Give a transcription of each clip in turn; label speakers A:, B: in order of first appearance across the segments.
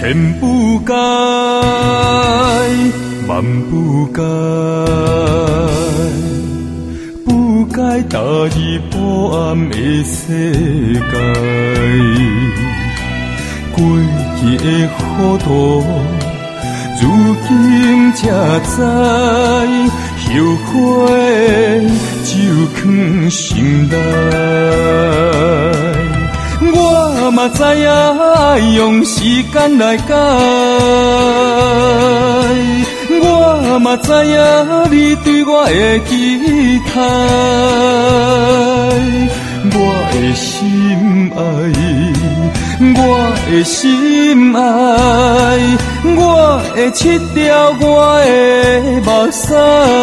A: 千不改，万不改，不改踏入黑暗的世界。过去的糊涂，如今才知，后悔就藏心内。我嘛知影用时间来改，我嘛知影你对我的期待，我的心爱，我的心爱，我的切掉我的目屎，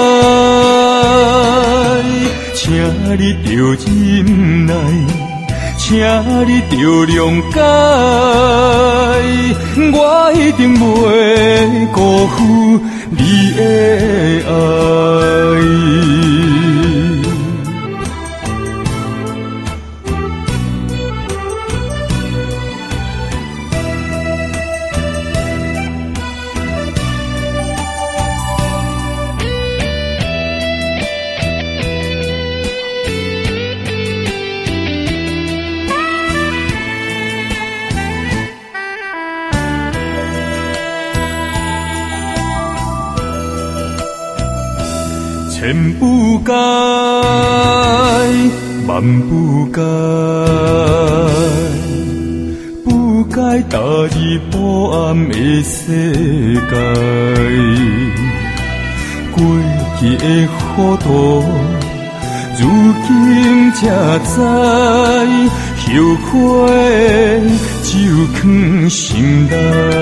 A: 请你着忍耐，请你着谅解，我一定袂辜负你的爱。千不改，万不改，不改踏入黑暗的世界。过去的糊涂，如今才知，后悔就藏心内。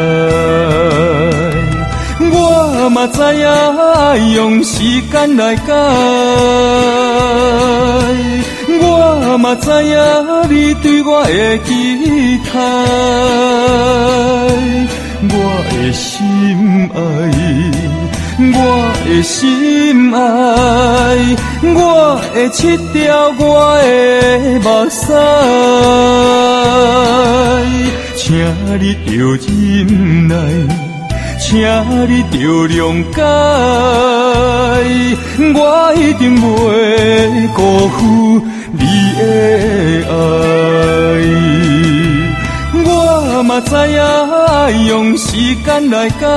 A: 我嘛知影用时间来改，我嘛知影你对我的期待，我的心爱，我的心爱，我会切掉我的目屎，请你着忍耐，请你着谅解，我一定袂辜负你的爱。我嘛知影用时间来改，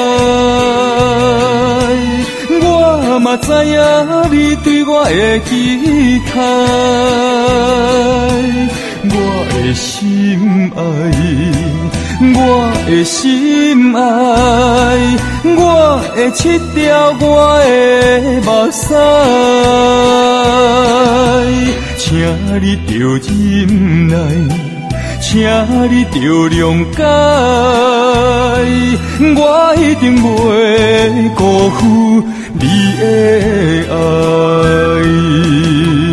A: 我嘛知影你对我的期待，我的心爱，我的心爱，我会切掉我的目屎，请你着忍耐，请你着谅解，我一定袂辜负你的爱。